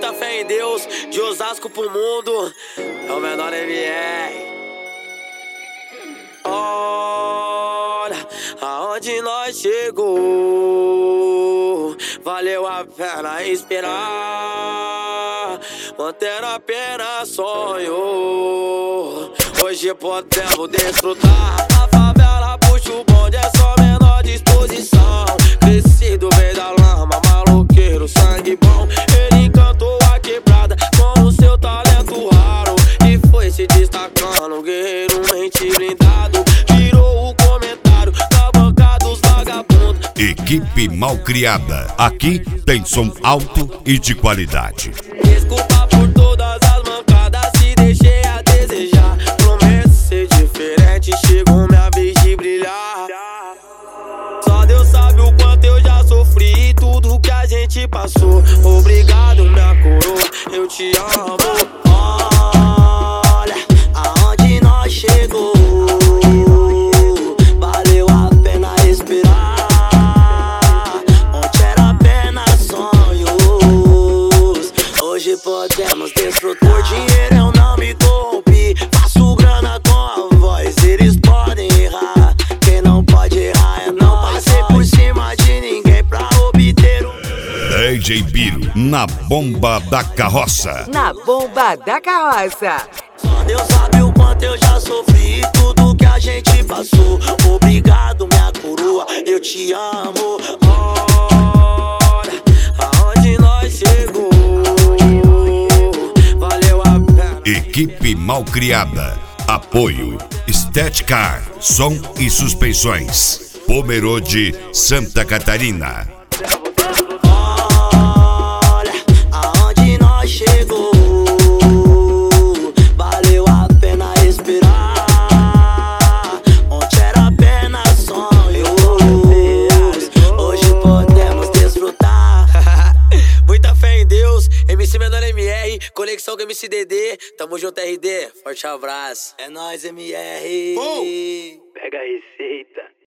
muita fé em Deus, de Osasco pro mundo, é o menor MR. Olha aonde nós chegou, valeu a pena esperar, manter apenas sonho. Hoje podemos desfrutar, a favela puxa o bonde, é só menor disposição. Crescido veio da lama, maloqueiro, sangue bom. Ele encantou a quebrada com o seu talento raro e foi se destacando, guerreiro mente blindado. Virou o comentário da banca dos vagabundos. Equipe Malcriada, aqui tem som alto e de qualidade. Desculpa por todas as mancadas, se deixei a desejar. Prometo ser diferente, chegou minha vez de brilhar. Só Deus sabe o quanto eu já sofri e tudo que a gente passou. Obrigado, minha coroa, eu te amo. Olha aonde nós chegou, valeu a pena esperar, onde era apenas sonhos. Hoje podemos desfrutar. Por dinheiro eu não me corrompi, faço grana com a voz. Eles podem errar, quem não pode errar é não. Passei por cima de ninguém pra obter o DJ Biro, na bomba da carroça. Na bomba da carroça. Só Deus sabe o quanto eu já sofri e tudo que a gente passou. Obrigado, minha coroa, eu te amo. Olha aonde nós chegou, valeu a pena. Equipe Malcriada, apoio Estética, som e suspensões, Pomerode, Santa Catarina. Olha aonde nós chegou, valeu a pena esperar, onde era apenas sonhos. Hoje podemos desfrutar. Muita fé em Deus, MC Menor MR, conexão com MC DD. Tamo junto, RD, forte abraço. É nóis, MR. Pega a receita.